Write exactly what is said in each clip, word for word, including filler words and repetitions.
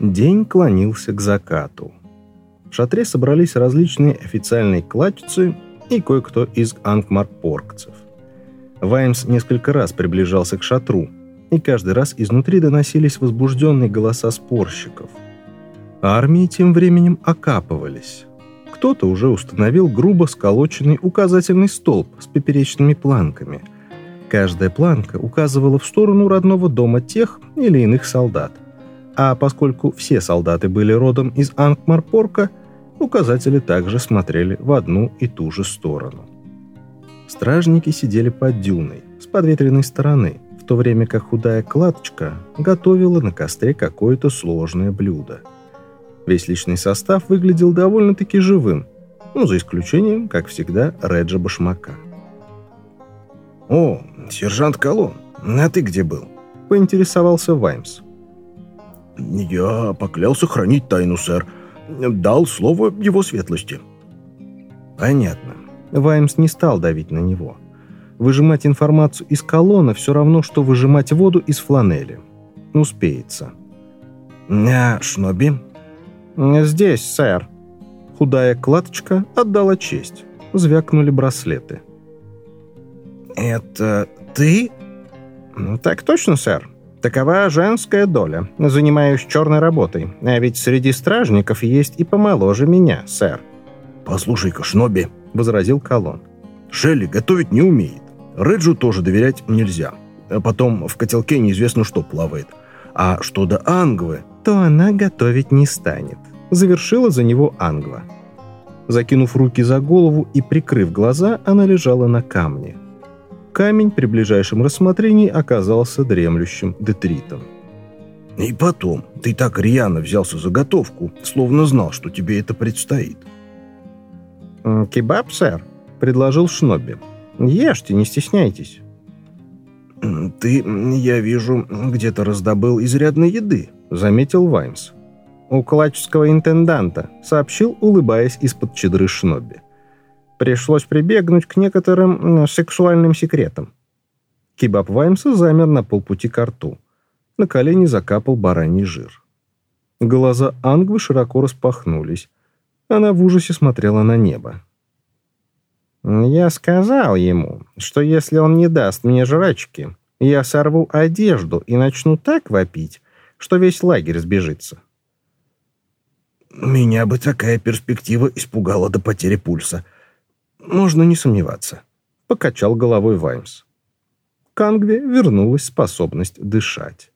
День клонился к закату. В шатре собрались различные официальные кладчицы и кое-кто из анкмарпоргцев. Ваймс несколько раз приближался к шатру, и каждый раз изнутри доносились возбужденные голоса спорщиков. Армии тем временем окапывались. Кто-то уже установил грубо сколоченный указательный столб с поперечными планками. Каждая планка указывала в сторону родного дома тех или иных солдат. А поскольку все солдаты были родом из Анкмарпорка, указатели также смотрели в одну и ту же сторону. Стражники сидели под дюной, с подветренной стороны, в то время как худая кладочка готовила на костре какое-то сложное блюдо. Весь личный состав выглядел довольно-таки живым, ну, за исключением, как всегда, Реджа Башмака. «О, сержант Колон, а ты где был?» — поинтересовался Ваймс. «Я поклялся хранить тайну, сэр. Дал слово его светлости». «Понятно». Ваймс не стал давить на него. Выжимать информацию из колонна все равно, что выжимать воду из фланели. Успеется. «А Шноби?» «Здесь, сэр». Худая кладочка отдала честь. Звякнули браслеты. «Это ты?» «Так точно, сэр. Такова женская доля. Занимаюсь черной работой. А ведь среди стражников есть и помоложе меня, сэр». «Послушай-ка, Шноби», — возразил Колон. «Шелли готовить не умеет. Реджу тоже доверять нельзя. А потом в котелке неизвестно что плавает. А что до Ангвы, то она готовить не станет», — завершила за него Ангва. Закинув руки за голову и прикрыв глаза, она лежала на камне. Камень при ближайшем рассмотрении оказался дремлющим детритом. «И потом, ты так рьяно взялся за готовку, словно знал, что тебе это предстоит». «Кебаб, сэр», — предложил Шноби. «Ешьте, не стесняйтесь». «Ты, я вижу, где-то раздобыл изрядной еды», — заметил Ваймс. «У калачского интенданта», — сообщил, улыбаясь из-под чадры Шноби. «Пришлось прибегнуть к некоторым сексуальным секретам». Кебаб Ваймса замер на полпути ко рту. На колени закапал бараний жир. Глаза Ангвы широко распахнулись. Она в ужасе смотрела на небо. «Я сказал ему, что если он не даст мне жрачки, я сорву одежду и начну так вопить, что весь лагерь сбежится». «Меня бы такая перспектива испугала до потери пульса. Можно не сомневаться», — покачал головой Ваймс. К Ангве вернулась способность дышать.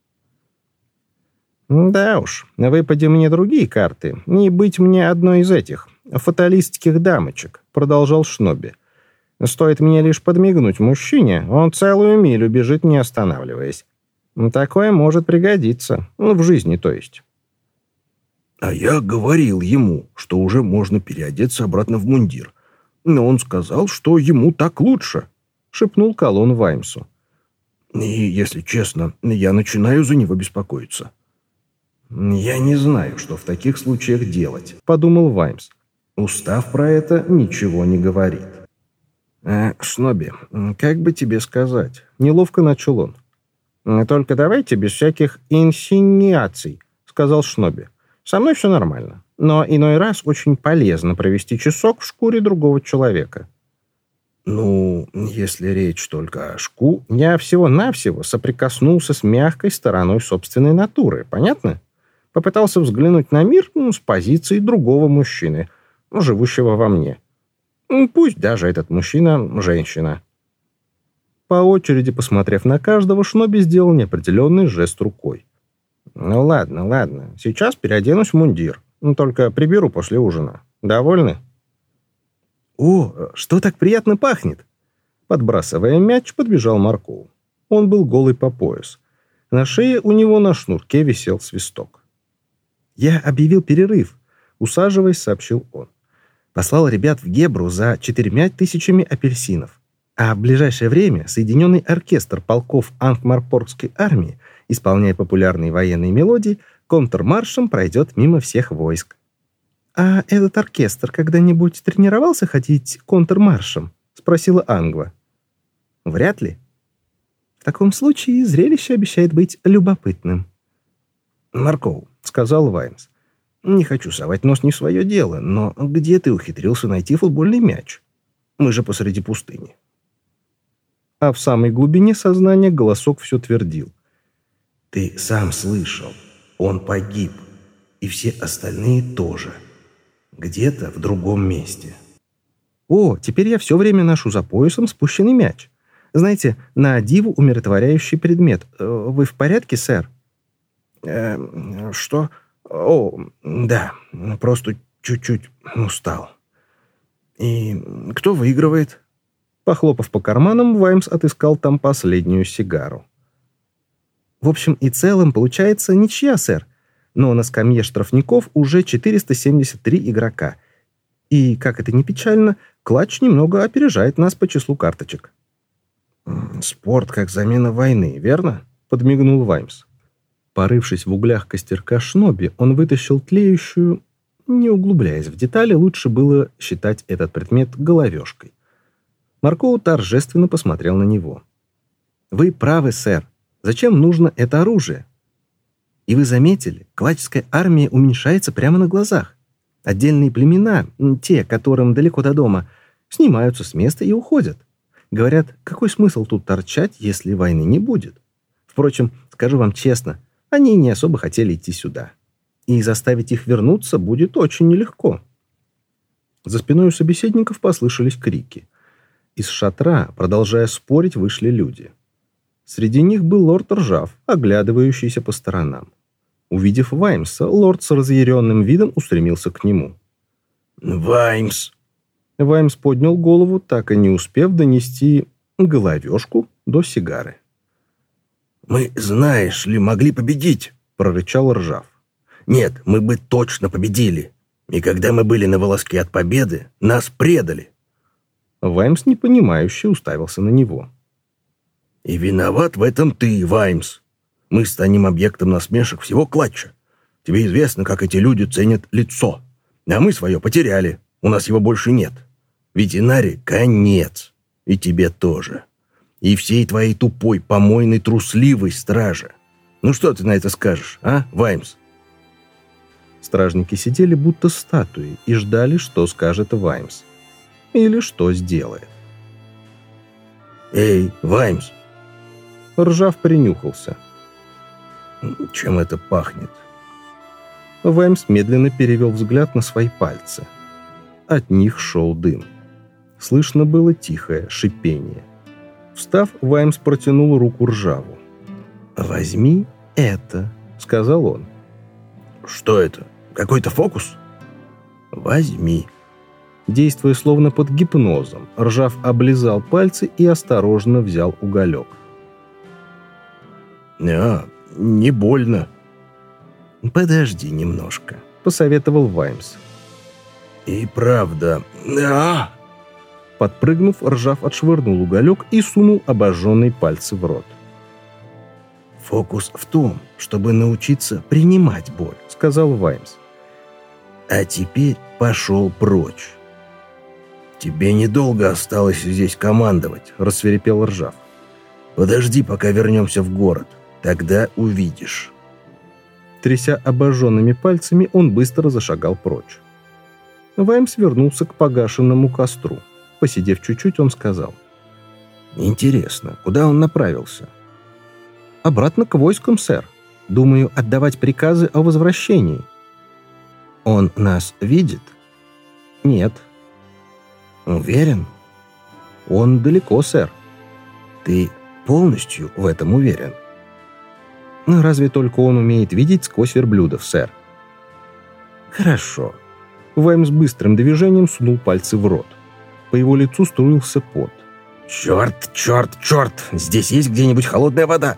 «Да уж, выпади мне другие карты, не быть мне одной из этих фаталистских дамочек», — продолжал Шноби. «Стоит мне лишь подмигнуть мужчине, он целую милю бежит, не останавливаясь. Такое может пригодиться, ну, в жизни, то есть». «А я говорил ему, что уже можно переодеться обратно в мундир. Но он сказал, что ему так лучше», — шепнул Колон Ваймсу. «И, если честно, я начинаю за него беспокоиться». «Я не знаю, что в таких случаях делать», — подумал Ваймс. «Устав про это ничего не говорит». «Э, Шноби, как бы тебе сказать?» — неловко начал он. «Только давайте без всяких инсинуаций», — сказал Шноби. «Со мной все нормально, но иной раз очень полезно провести часок в шкуре другого человека». «Ну, если речь только о шку...» «Я всего-навсего соприкоснулся с мягкой стороной собственной натуры, понятно? Попытался взглянуть на мир, ну, с позиции другого мужчины, живущего во мне. Пусть даже этот мужчина – женщина». По очереди, посмотрев на каждого, Шноби сделал неопределенный жест рукой. «Ну ладно, ладно, сейчас переоденусь в мундир, только приберу после ужина. Довольны?» «О, что так приятно пахнет!» Подбрасывая мяч, подбежал Марков. Он был голый по пояс. На шее у него на шнурке висел свисток. «Я объявил перерыв», — усаживаясь, сообщил он. «Послал ребят в Гебру за четырьмя тысячами апельсинов. А в ближайшее время Соединенный оркестр полков Анкмарпоргской армии, исполняя популярные военные мелодии, контрмаршем пройдет мимо всех войск». «А этот оркестр когда-нибудь тренировался ходить контрмаршем?» — спросила Ангва. «Вряд ли. В таком случае зрелище обещает быть любопытным». «Марков, сказал Ваймс. «Не хочу совать нос не в свое дело, но где ты ухитрился найти футбольный мяч? Мы же посреди пустыни». А в самой глубине сознания голосок все твердил. «Ты сам слышал. Он погиб. И все остальные тоже. Где-то в другом месте». «О, теперь я все время ношу за поясом спущенный мяч. Знаете, на диву умиротворяющий предмет. Вы в порядке, сэр?» «Э, что? О, да, просто чуть-чуть устал. И кто выигрывает?» Похлопав по карманам, Ваймс отыскал там последнюю сигару. «В общем и целом получается ничья, сэр. Но на скамье штрафников уже четыреста семьдесят три игрока. И, как это ни печально, клатч немного опережает нас по числу карточек». «Спорт как замена войны, верно?» — подмигнул Ваймс. Порывшись в углях костерка шноби, он вытащил тлеющую. Не углубляясь в детали, лучше было считать этот предмет головешкой. Маркоу торжественно посмотрел на него. «Вы правы, сэр. Зачем нужно это оружие? И вы заметили, клатчская армия уменьшается прямо на глазах. Отдельные племена, те, которым далеко до дома, снимаются с места и уходят. Говорят, какой смысл тут торчать, если войны не будет? Впрочем, скажу вам честно, они не особо хотели идти сюда. И заставить их вернуться будет очень нелегко». За спиной у собеседников послышались крики. Из шатра, продолжая спорить, вышли люди. Среди них был лорд Ржав, оглядывающийся по сторонам. Увидев Ваймса, лорд с разъяренным видом устремился к нему. «Ваймс!» Ваймс поднял голову, так и не успев донести головешку до сигары. «Мы, знаешь ли, могли победить», — прорычал Ржав. «Нет, мы бы точно победили. И когда мы были на волоске от победы, нас предали». Ваймс непонимающе уставился на него. «И виноват в этом ты, Ваймс. Мы станем объектом насмешек всего клатча. Тебе известно, как эти люди ценят лицо. А мы свое потеряли. У нас его больше нет. Ветеринаре конец. И тебе тоже. И всей твоей тупой, помойной, трусливой страже. Ну что ты на это скажешь, а, Ваймс?» Стражники сидели будто статуи и ждали, что скажет Ваймс. Или что сделает. «Эй, Ваймс!» Ржав принюхался. «Чем это пахнет?» Ваймс медленно перевел взгляд на свои пальцы. От них шел дым. Слышно было тихое шипение. Встав, Ваймс протянул руку Ржаву. «Возьми это», — сказал он. «Что это? Какой-то фокус?» «Возьми». Действуя словно под гипнозом, Ржав облизал пальцы и осторожно взял уголек. «А, не больно». «Подожди немножко», — посоветовал Ваймс. «И правда. А!» Подпрыгнув, Ржав отшвырнул уголек и сунул обожженные пальцы в рот. «Фокус в том, чтобы научиться принимать боль», — сказал Ваймс. «А теперь пошел прочь». «Тебе недолго осталось здесь командовать», — рассвирепел Ржав. «Подожди, пока вернемся в город. Тогда увидишь». Тряся обожженными пальцами, он быстро зашагал прочь. Ваймс вернулся к погашенному костру. Посидев чуть-чуть, он сказал. «Интересно, куда он направился?» «Обратно к войскам, сэр. Думаю, отдавать приказы о возвращении». «Он нас видит?» «Нет». «Уверен?» «Он далеко, сэр». «Ты полностью в этом уверен?» «Разве только он умеет видеть сквозь верблюдов, сэр». «Хорошо». Ваймс быстрым движением сунул пальцы в рот. По его лицу струился пот. «Черт, черт, черт! Здесь есть где-нибудь холодная вода?»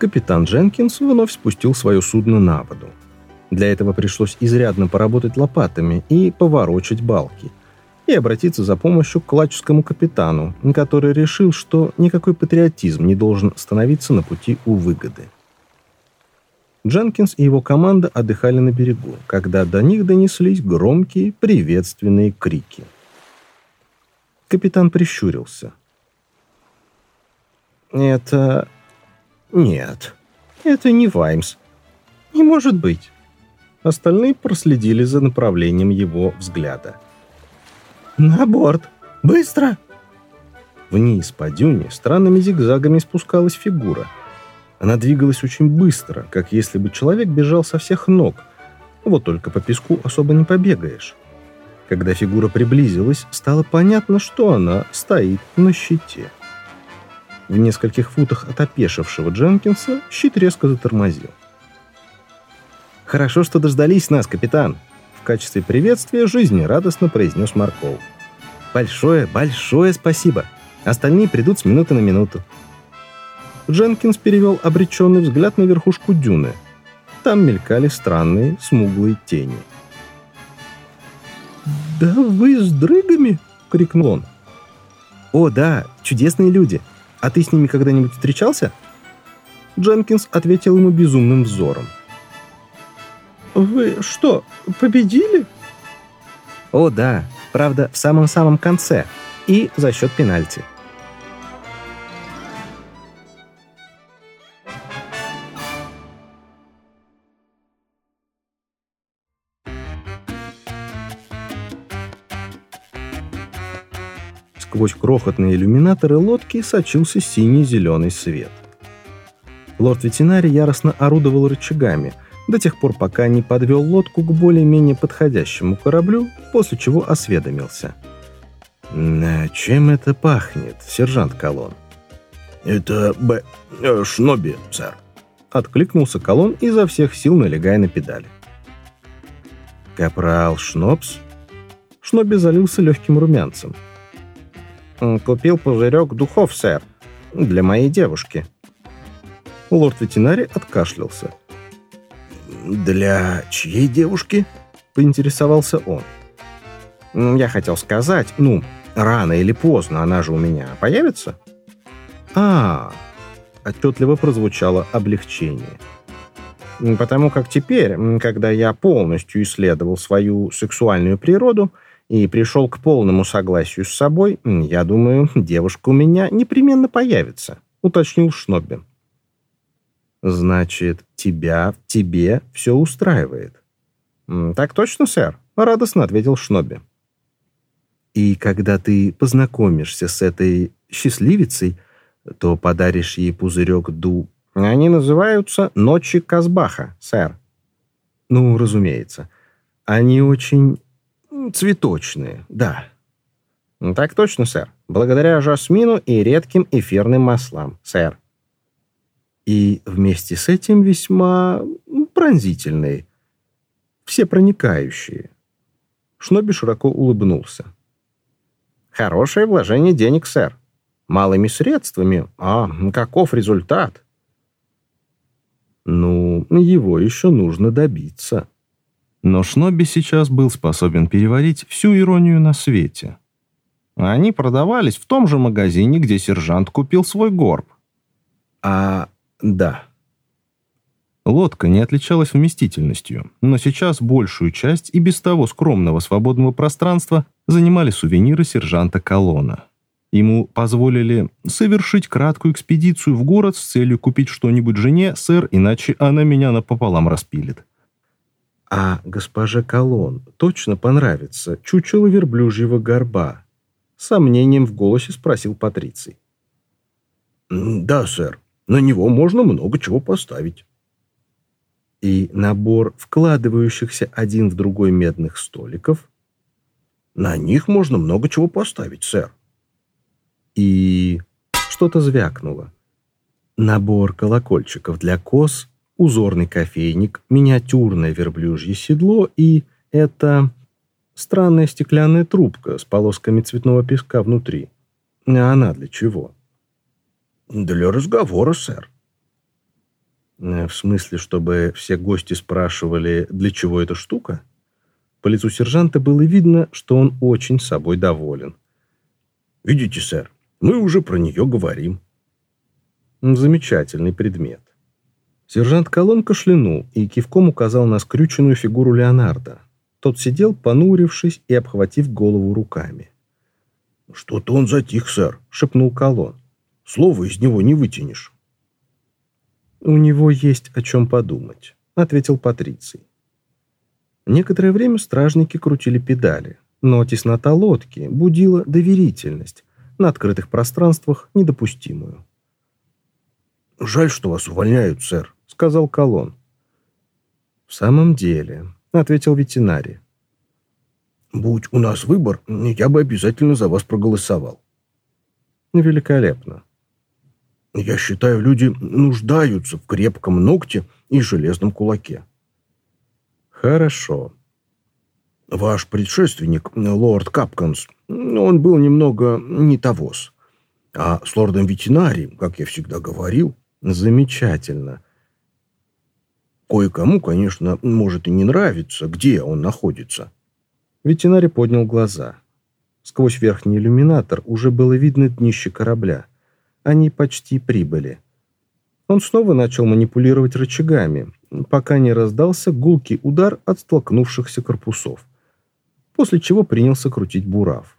Капитан Дженкинс вновь спустил свое судно на воду. Для этого пришлось изрядно поработать лопатами и поворочить балки, и обратиться за помощью к лачскому капитану, который решил, что никакой патриотизм не должен становиться на пути у выгоды. Дженкинс и его команда отдыхали на берегу, когда до них донеслись громкие приветственные крики. Капитан прищурился. «Это... нет, это не Ваймс. Не может быть». Остальные проследили за направлением его взгляда. «На борт! Быстро!» Вниз по дюне странными зигзагами спускалась фигура. Она двигалась очень быстро, как если бы человек бежал со всех ног. Вот только по песку особо не побегаешь. Когда фигура приблизилась, стало понятно, что она стоит на щите. В нескольких футах от опешившего Дженкинса щит резко затормозил. «Хорошо, что дождались нас, капитан!» В качестве приветствия жизнерадостно произнес Марков. «Большое, большое спасибо! Остальные придут с минуты на минуту». Дженкинс перевел обреченный взгляд на верхушку дюны. Там мелькали странные смуглые тени. «Да вы с дрыгами!» — крикнул он. «О, да, чудесные люди! А ты с ними когда-нибудь встречался?» Дженкинс ответил ему безумным взором. «Вы что, победили?» «О, да, правда, в самом-самом конце. И за счет пенальти». Сквозь крохотные иллюминаторы лодки сочился синий-зеленый свет. Лорд-ветеринарий яростно орудовал рычагами, до тех пор, пока не подвел лодку к более-менее подходящему кораблю, после чего осведомился. «Чем это пахнет, сержант Колон?» «Это Б... Э, Шноби, сэр», — откликнулся Колон, изо всех сил налегая на педали. «Капрал Шнобс?» Шноби залился легким румянцем. «Купил пузырек духов, сэр, для моей девушки». Лорд-ветеринарий откашлялся. «Для чьей девушки?» — поинтересовался он. «Я хотел сказать, ну, рано или поздно она же у меня появится?» «А-а-а!» — отчетливо прозвучало облегчение. «Потому как теперь, когда я полностью исследовал свою сексуальную природу и пришел к полному согласию с собой, я думаю, девушка у меня непременно появится», — уточнил Шнобби. «Значит, тебя в тебе все устраивает?» «Так точно, сэр», — радостно ответил Шнобби. «И когда ты познакомишься с этой счастливицей, то подаришь ей пузырек ду...» «Они называются «Ночи Казбаха», сэр». «Ну, разумеется. Они очень цветочные, да». «Так точно, сэр. Благодаря жасмину и редким эфирным маслам, сэр». И вместе с этим весьма пронзительные, всепроникающие. Шноби широко улыбнулся. «Хорошее вложение денег, сэр. Малыми средствами. А каков результат?» «Ну, его еще нужно добиться». Но Шноби сейчас был способен переварить всю иронию на свете. Они продавались в том же магазине, где сержант купил свой горб. «А... да». Лодка не отличалась вместительностью, но сейчас большую часть и без того скромного свободного пространства занимали сувениры сержанта Колона. Ему позволили совершить краткую экспедицию в город с целью купить что-нибудь жене, сэр, иначе она меня напополам распилит. «А госпоже Колон точно понравится чучело верблюжьего горба?» С сомнением в голосе спросил Патриций. «Да, сэр, на него можно много чего поставить». «И набор вкладывающихся один в другой медных столиков?» «На них можно много чего поставить, сэр». «И...» что-то звякнуло. «Набор колокольчиков для коз, узорный кофейник, миниатюрное верблюжье седло и это странная стеклянная трубка с полосками цветного песка внутри. А она для чего?» «Для разговора, сэр». В смысле, чтобы все гости спрашивали, для чего эта штука? По лицу сержанта было видно, что он очень собой доволен. «Видите, сэр, мы уже про нее говорим». Замечательный предмет. Сержант Колон кашлянул и кивком указал на скрюченную фигуру Леонардо. Тот сидел, понурившись и обхватив голову руками. «Что-то он затих, сэр», — шепнул Колон. «Слова из него не вытянешь». «У него есть о чем подумать», — ответил Патриций. Некоторое время стражники крутили педали, но теснота лодки будила доверительность, на открытых пространствах недопустимую. «Жаль, что вас увольняют, сэр», — сказал Колон. «В самом деле», — ответил ветеринарий. «Будь у нас выбор, я бы обязательно за вас проголосовал». «Великолепно». «Я считаю, люди нуждаются в крепком ногте и железном кулаке». «Хорошо». «Ваш предшественник, лорд Капканс, он был немного не тогос. А с лордом ветеринарий, как я всегда говорил...» «Замечательно». «Кое-кому, конечно, может и не нравится, где он находится». Ветеринарий поднял глаза. Сквозь верхний иллюминатор уже было видно днище корабля. Они почти прибыли. Он снова начал манипулировать рычагами, пока не раздался гулкий удар от столкнувшихся корпусов, после чего принялся крутить бурав.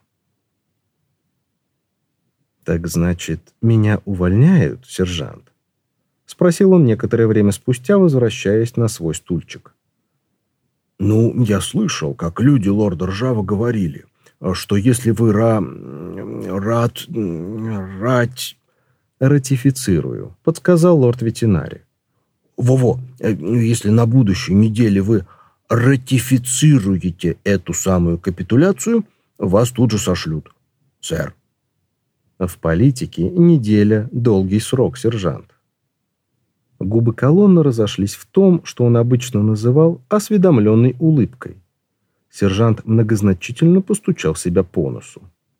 «Так значит, меня увольняют, сержант?» — спросил он некоторое время спустя, возвращаясь на свой стульчик. «Ну, я слышал, как люди лорда Ржава говорили, что если вы ра... рад... рать...» «Ратифицирую», — подсказал лорд-ветеринарий. «Во-во, если на будущей неделе вы ратифицируете эту самую капитуляцию, вас тут же сошлют, сэр». «В политике неделя — долгий срок, сержант». Губы Колонна разошлись в том, что он обычно называл осведомленной улыбкой. Сержант многозначительно постучал себя по носу.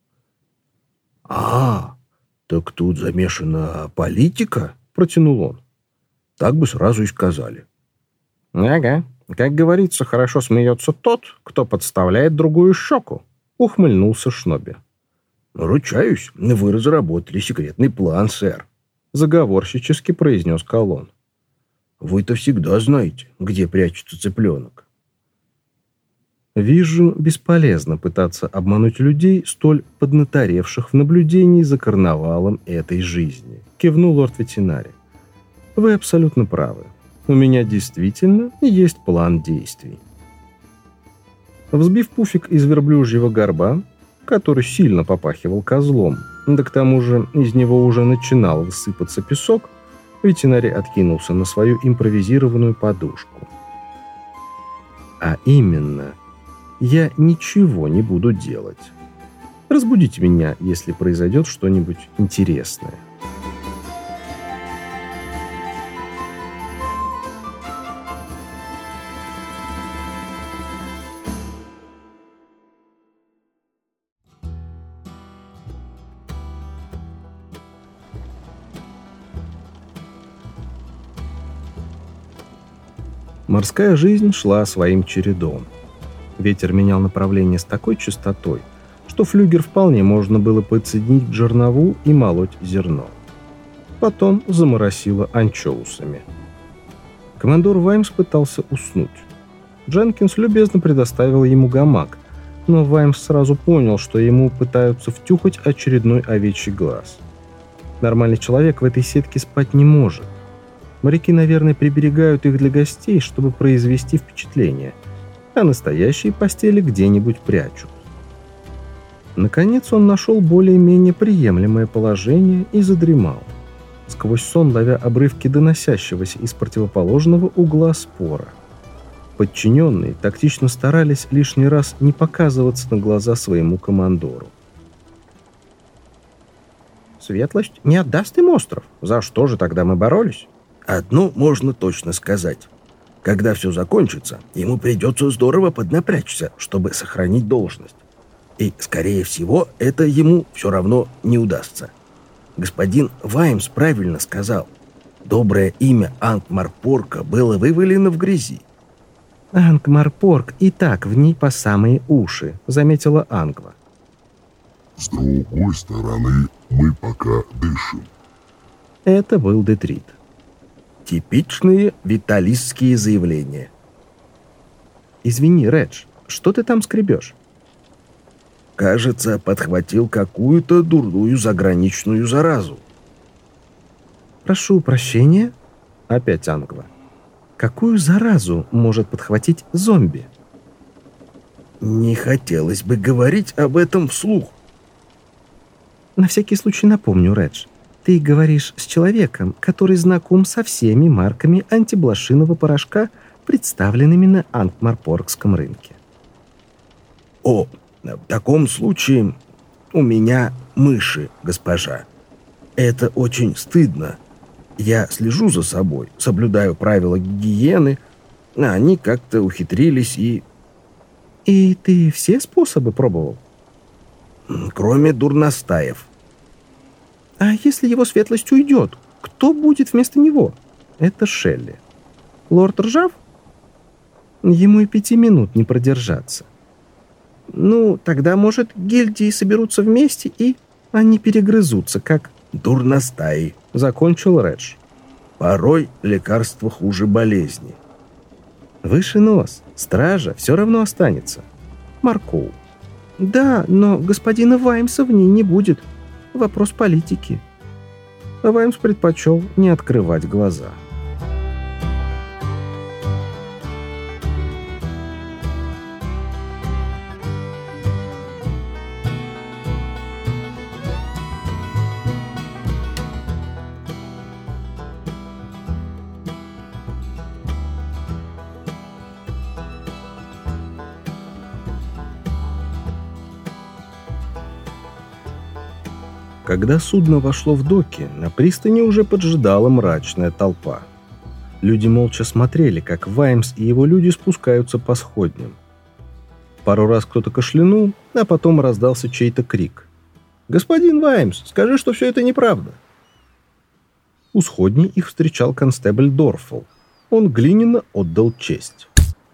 «А, так тут замешана политика?» — протянул он. «Так бы сразу и сказали». «Ага, как говорится, хорошо смеется тот, кто подставляет другую щеку», — ухмыльнулся Шноби. «Ручаюсь, вы разработали секретный план, сэр», — заговорщически произнес Колон. «Вы-то всегда знаете, где прячется цыпленок». «Вижу, бесполезно пытаться обмануть людей, столь поднаторевших в наблюдении за карнавалом этой жизни», — кивнул лорд-ветеринарий. «Вы абсолютно правы. У меня действительно есть план действий». Взбив пуфик из верблюжьего горба, который сильно попахивал козлом, да к тому же из него уже начинал высыпаться песок, ветеринарий откинулся на свою импровизированную подушку. «А именно, я ничего не буду делать. Разбудите меня, если произойдет что-нибудь интересное». Морская жизнь шла своим чередом. Ветер менял направление с такой частотой, что флюгер вполне можно было подсоединить к жернову и молоть зерно. Потом заморосило анчоусами. Командор Ваймс пытался уснуть. Дженкинс любезно предоставил ему гамак, но Ваймс сразу понял, что ему пытаются втюхать очередной овечий глаз. Нормальный человек в этой сетке спать не может. Моряки, наверное, приберегают их для гостей, чтобы произвести впечатление, а настоящие постели где-нибудь прячут. Наконец он нашел более-менее приемлемое положение и задремал, сквозь сон ловя обрывки доносящегося из противоположного угла спора. Подчиненные тактично старались лишний раз не показываться на глаза своему командору. «Светлость не отдаст им остров. За что же тогда мы боролись?» «Одно можно точно сказать. Когда все закончится, ему придется здорово поднапрячься, чтобы сохранить должность. И, скорее всего, это ему все равно не удастся. Господин Ваймс правильно сказал. Доброе имя Анкмарпорка было вывалено в грязи. «Анкмарпорк и так в ней по самые уши», — заметила Ангва. «С другой стороны, мы пока дышим». Это был Детрит. Типичные виталистские заявления. «Извини, Редж, что ты там скребешь?» «Кажется, подхватил какую-то дурную заграничную заразу». «Прошу прощения?» Опять Ангва. «Какую заразу может подхватить зомби?» «Не хотелось бы говорить об этом вслух». «На всякий случай напомню, Редж, ты говоришь с человеком, который знаком со всеми марками антиблошиного порошка, представленными на Анкмарпоркском рынке». «О, в таком случае у меня мыши, госпожа. Это очень стыдно. Я слежу за собой, соблюдаю правила гигиены, а они как-то ухитрились и...» «И ты все способы пробовал?» «Кроме дурностаев». «А если его светлость уйдет, кто будет вместо него?» «Это Шелли. Лорд Ржав?» «Ему и пяти минут не продержаться». «Ну, тогда, может, гильдии соберутся вместе, и они перегрызутся, как...» «Дурностаи», — закончил Редж. «Порой лекарство хуже болезни». «Выше нос. Стража все равно останется». Маркоу. «Да, но господина Ваймса в ней не будет. Вопрос политики». Ваймс предпочел не открывать глаза. Когда судно вошло в доки, на пристани уже поджидала мрачная толпа. Люди молча смотрели, как Ваймс и его люди спускаются по сходням. Пару раз кто-то кашлянул, а потом раздался чей-то крик. «Господин Ваймс, скажи, что все это неправда!» У сходней их встречал констебль Дорфл. Он глиняно отдал честь.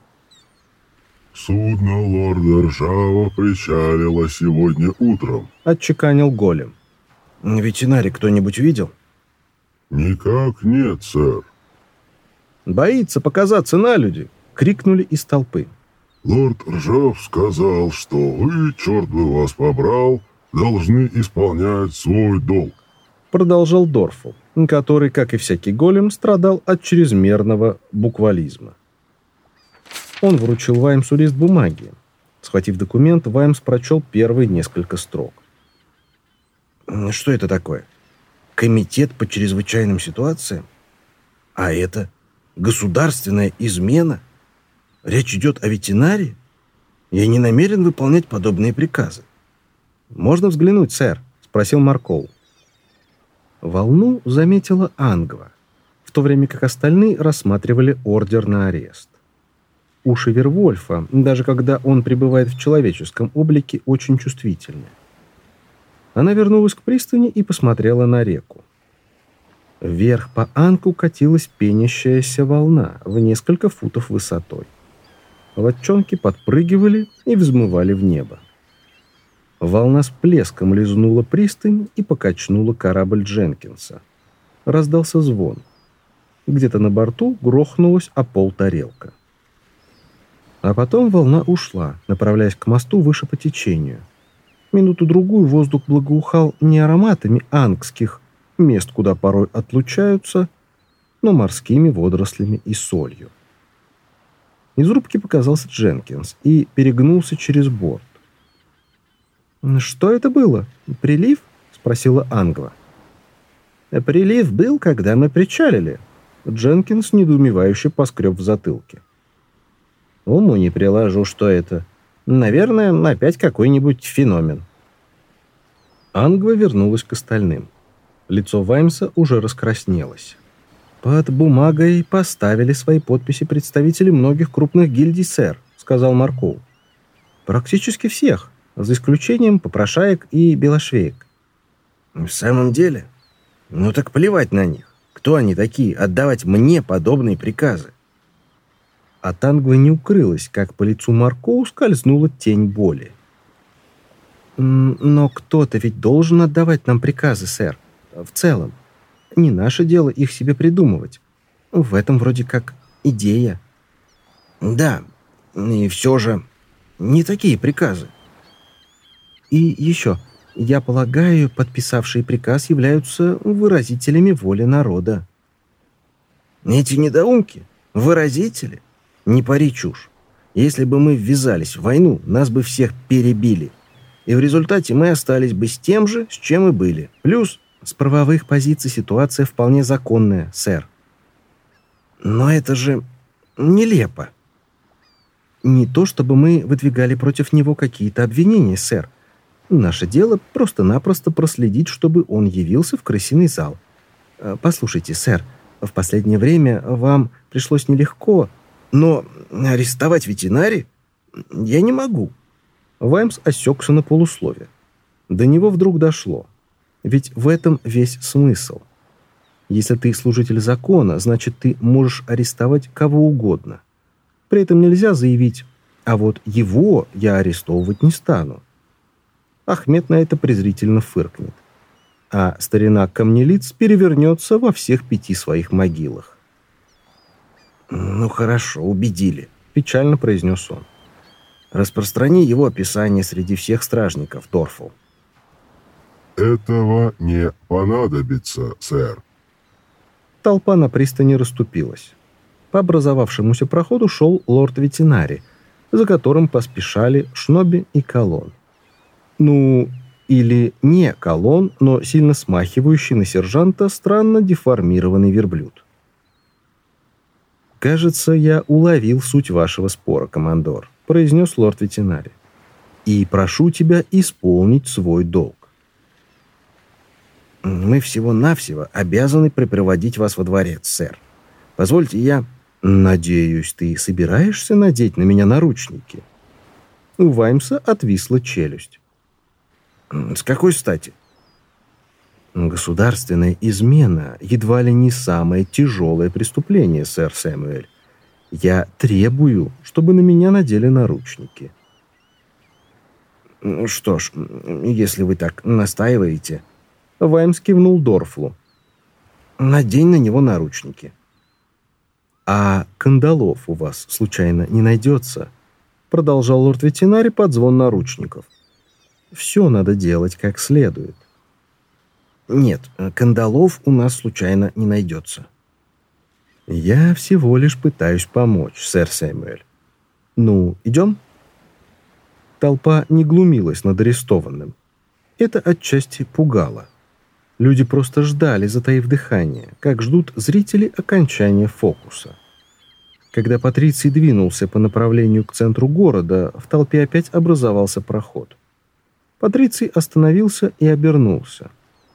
«Судно лорда Ржава причалило сегодня утром», — отчеканил голем. «Ветеринарий кто-нибудь видел?» «Никак нет, сэр». «Боится показаться на люди!» — крикнули из толпы. «Лорд Ржав сказал, что вы, черт бы вас побрал, должны исполнять свой долг», — продолжал Дорфл, который, как и всякий голем, страдал от чрезмерного буквализма. Он вручил Ваймсу лист бумаги. Схватив документ, Ваймс прочел первые несколько строк. «Что это такое? Комитет по чрезвычайным ситуациям? А это государственная измена? Речь идет о ветеринарии? Я не намерен выполнять подобные приказы». «Можно взглянуть, сэр?» — спросил Маркоу. Волну заметила Ангва, в то время как остальные рассматривали ордер на арест. Уши Вервольфа, даже когда он пребывает в человеческом облике, очень чувствительны. Она вернулась к пристани и посмотрела на реку. Вверх по Анку катилась пенящаяся волна в несколько футов высотой. Лодчонки подпрыгивали и взмывали в небо. Волна с плеском лизнула пристань и покачнула корабль Дженкинса. Раздался звон. Где-то на борту грохнулась о пол тарелка. А потом волна ушла, направляясь к мосту выше по течению. Минуту-другую воздух благоухал не ароматами ангских мест, куда порой отлучаются, но морскими водорослями и солью. Из рубки показался Дженкинс и перегнулся через борт. «Что это было? Прилив?» — спросила Ангва. «Прилив был, когда мы причалили». Дженкинс недоумевающе поскреб в затылке. «Уму не приложу, что это. Наверное, опять какой-нибудь феномен». Ангва вернулась к остальным. Лицо Ваймса уже раскраснелось. «Под бумагой поставили свои подписи представители многих крупных гильдий, сэр», — сказал Маркоу. «Практически всех, за исключением попрошаек и белошвеек». «В самом деле? Ну так плевать на них. Кто они такие, отдавать мне подобные приказы? От Ангвы не укрылось, как по лицу Марко скользнула тень боли. «Но кто-то ведь должен отдавать нам приказы, сэр. В целом. Не наше дело их себе придумывать. В этом вроде как идея». «Да, и все же не такие приказы». «И еще, я полагаю, подписавшие приказ являются выразителями воли народа». «Эти недоумки? Выразители? Не пари чушь. Если бы мы ввязались в войну, нас бы всех перебили. И в результате мы остались бы с тем же, с чем и были. Плюс с правовых позиций ситуация вполне законная, сэр». «Но это же нелепо». «Не то чтобы мы выдвигали против него какие-то обвинения, сэр. Наше дело просто-напросто проследить, чтобы он явился в крысиный зал. Послушайте, сэр, в последнее время вам пришлось нелегко, но арестовать ветеринари я не могу». Ваймс осекся на полуслове. До него вдруг дошло. Ведь в этом весь смысл. Если ты служитель закона, значит, ты можешь арестовать кого угодно. При этом нельзя заявить: а вот его я арестовывать не стану. Ахмед на это презрительно фыркнет. А старина Камнелиц перевернется во всех пяти своих могилах. «Ну хорошо, убедили», — печально произнес он. «Распространи его описание среди всех стражников, Торфл». «Этого не понадобится, сэр». Толпа на пристани расступилась. По образовавшемуся проходу шел лорд-ветеринарий, за которым поспешали Шноби и Колон. Ну, или не Колон, но сильно смахивающий на сержанта странно деформированный верблюд. «Кажется, я уловил суть вашего спора, командор», — произнес лорд-ветеринарий. «И прошу тебя исполнить свой долг». «Мы всего-навсего обязаны припроводить вас во дворец, сэр. Позвольте я...» «Надеюсь, ты собираешься надеть на меня наручники?» У Ваймса отвисла челюсть. «С какой стати?» «Государственная измена едва ли не самое тяжелое преступление, сэр Сэмюэль. Я требую, чтобы на меня надели наручники». «Что ж, если вы так настаиваете...» Ваймс кивнул Дорфлу. «Надень на него наручники». «А кандалов у вас, случайно, не найдется?» Продолжал лорд-ветеринарий под звон наручников. «Все надо делать как следует». «Нет, кандалов у нас случайно не найдется». «Я всего лишь пытаюсь помочь, сэр Сэмюэль. Ну, идем?» Толпа не глумилась над арестованным. Это отчасти пугало. Люди просто ждали, затаив дыхание, как ждут зрители окончания фокуса. Когда Патриций двинулся по направлению к центру города, в толпе опять образовался проход. Патриций остановился и обернулся.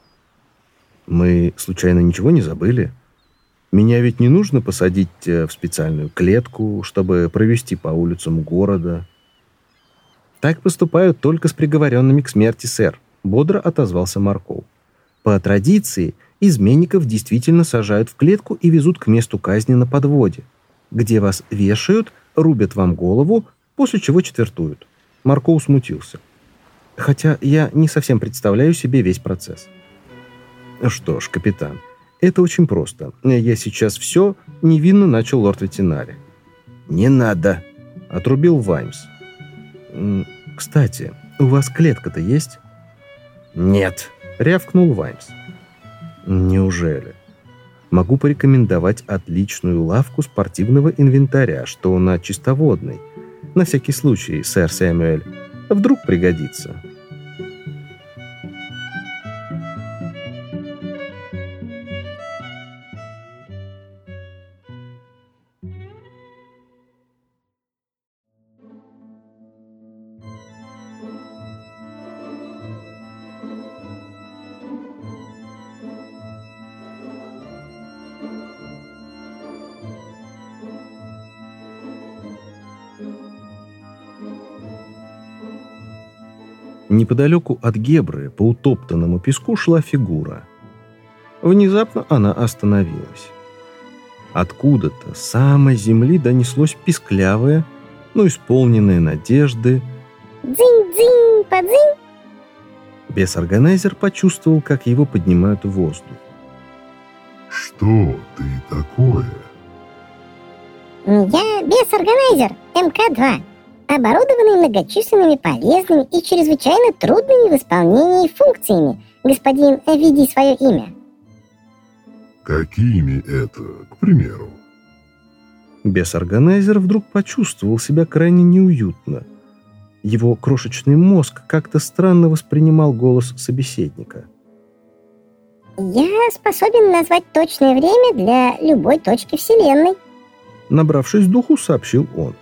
«Мы, случайно, ничего не забыли? Меня ведь не нужно посадить в специальную клетку, чтобы провести по улицам города». «Так поступают только с приговоренными к смерти, сэр», — бодро отозвался Марков. «По традиции, изменников действительно сажают в клетку и везут к месту казни на подводе, где вас вешают, рубят вам голову, после чего четвертуют». Марков смутился. «Хотя я не совсем представляю себе весь процесс». «Что ж, капитан, это очень просто. Я сейчас все невинно начал лорд-ветеринарий». «Не надо», — отрубил Ваймс. «Кстати, у вас клетка-то есть?» «Нет», — рявкнул Ваймс. «Неужели? Могу порекомендовать отличную лавку спортивного инвентаря, что на Чистоводной. На всякий случай, сэр Сэмюэль. Вдруг пригодится». Неподалеку от Гебры по утоптанному песку шла фигура. Внезапно она остановилась. Откуда-то с самой земли донеслось писклявое, но исполненное надежды «Дзынь-дзынь, подзынь!». Бес-органайзер почувствовал, как его поднимают в воздух. Что ты такое? Я бес-органайзер эм ка два, оборудованный многочисленными полезными и чрезвычайно трудными в исполнении функциями. Господин, введи свое имя. Какими это, к примеру? Бес-органайзер вдруг почувствовал себя крайне неуютно. Его крошечный мозг как-то странно воспринимал голос собеседника. Я способен назвать точное время для любой точки Вселенной. Набравшись духу, сообщил он.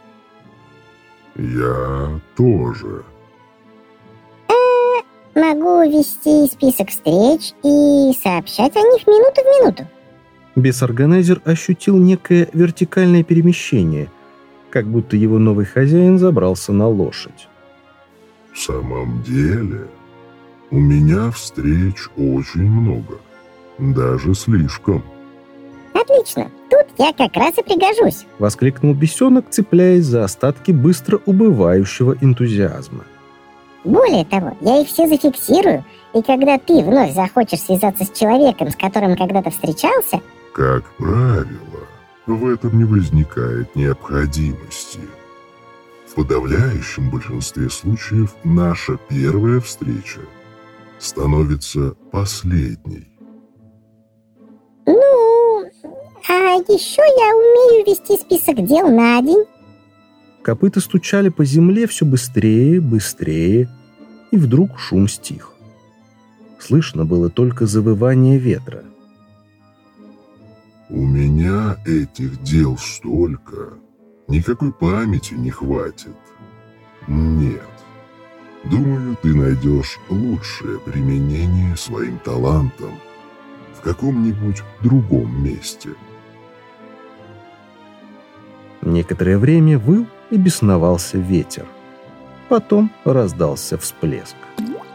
Я тоже. Могу вести список встреч и сообщать о них минуту в минуту. Бес-органайзер ощутил некое вертикальное перемещение, как будто его новый хозяин забрался на лошадь. В самом деле, у меня встреч очень много. Даже слишком. Отлично, тут я как раз и пригожусь. Воскликнул бесенок, цепляясь за остатки быстро убывающего энтузиазма. Более того, я их все зафиксирую, и когда ты вновь захочешь связаться с человеком, с которым когда-то встречался... Как правило, в этом не возникает необходимости. В подавляющем большинстве случаев наша первая встреча становится последней. Ну, а еще я умею вести список дел на день. Копыта стучали по земле все быстрее, быстрее, и вдруг шум стих. Слышно было только завывание ветра. У меня этих дел столько, никакой памяти не хватит. Нет. Думаю, ты найдешь лучшее применение своим талантам в каком-нибудь другом месте. Некоторое время выл и бесновался ветер. Потом раздался всплеск.